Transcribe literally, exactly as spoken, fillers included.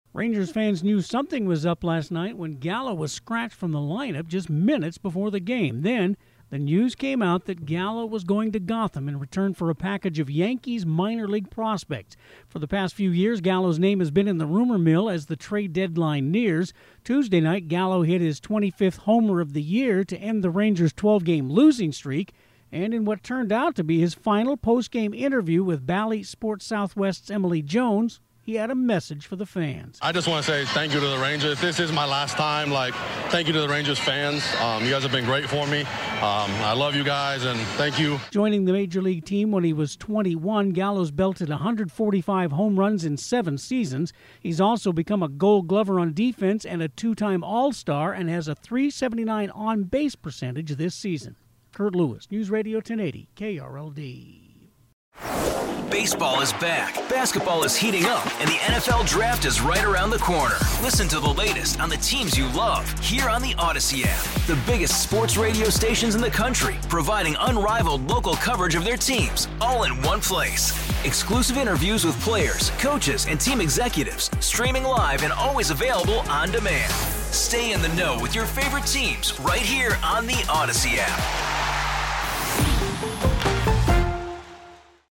Rangers fans knew something was up last night when Gallo was scratched from the lineup just minutes before the game. Then, the news came out that Gallo was going to Gotham in return for a package of Yankees minor league prospects. For the past few years, Gallo's name has been in the rumor mill as the trade deadline nears. Tuesday night, Gallo hit his twenty-fifth homer of the year to end the Rangers' twelve-game losing streak. And in what turned out to be his final post-game interview with Bally Sports Southwest's Emily Jones, he had a message for the fans. I just want to say thank you to the Rangers. This is my last time. Like, thank you to the Rangers fans. Um, you guys have been great for me. Um, I love you guys, and thank you. Joining the Major League team when he was twenty-one, Gallo's belted one hundred forty-five home runs in seven seasons. He's also become a Gold Glover on defense and a two-time All-Star and has a three seventy-nine on-base percentage this season. Kurt Lewis, News Radio ten eighty, K R L D. Baseball is back, basketball is heating up, and the N F L Draft is right around the corner. Listen to the latest on the teams you love here on the Odyssey app. The biggest sports radio stations in the country, providing unrivaled local coverage of their teams, all in one place. Exclusive interviews with players, coaches, and team executives, streaming live and always available on demand. Stay in the know with your favorite teams right here on the Odyssey app.